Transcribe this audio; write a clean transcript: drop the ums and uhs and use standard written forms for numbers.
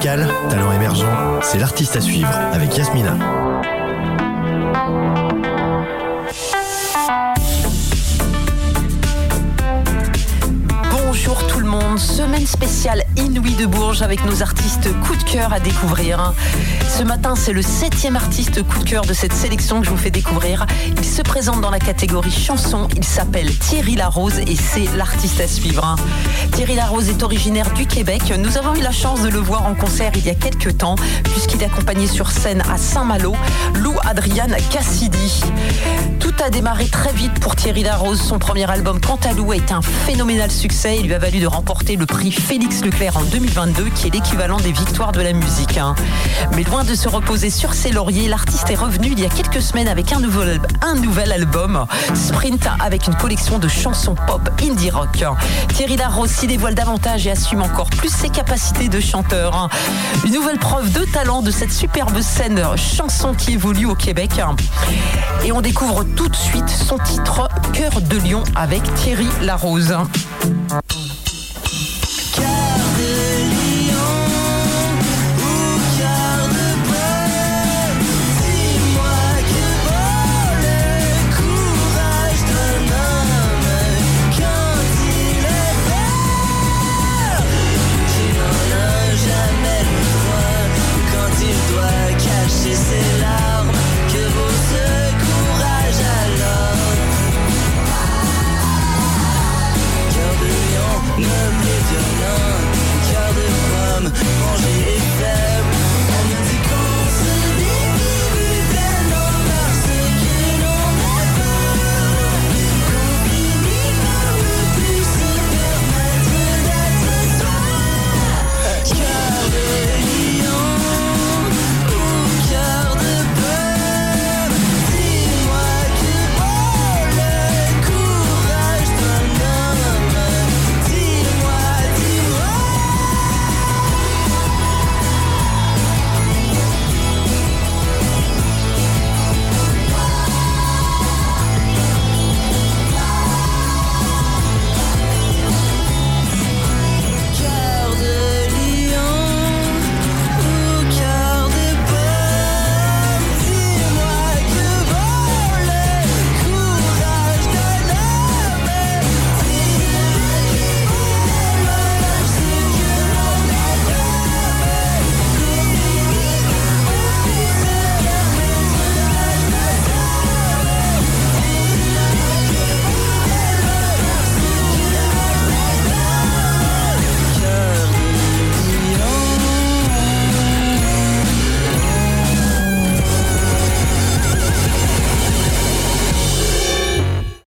local, talent émergent, c'est l'artiste à suivre avec Yasmina. Bonjour tout le monde, semaine spéciale Inouï de Bourges avec nos artistes coup de cœur à découvrir. Ce matin, c'est le 7e artiste coup de cœur de cette sélection que je vous fais découvrir. Il se présente dans la catégorie chanson, il s'appelle Thierry Larose et c'est l'artiste à suivre. Thierry Larose est originaire du Québec. Nous avons eu la chance de le voir en concert il y a quelques temps puisqu'il accompagnait sur scène à Saint-Malo Lou Adrian Cassidy. Tout a démarré très vite pour Thierry Larose. Son premier album Cantalou a été un phénoménal succès. Il lui a valu de remporter le prix Félix Leclerc en 2022 qui est l'équivalent des victoires de la musique. Mais loin de se reposer sur ses lauriers, l'artiste est revenu il y a quelques semaines avec un nouvel album, Sprint, avec une collection de chansons pop indie rock. Thierry Larose s'y dévoile davantage et assume encore plus ses capacités de chanteur. Une nouvelle preuve de talent de cette superbe scène chanson qui évolue au Québec. Et on découvre tout de suite son titre Cœur de Lion avec Thierry Larose.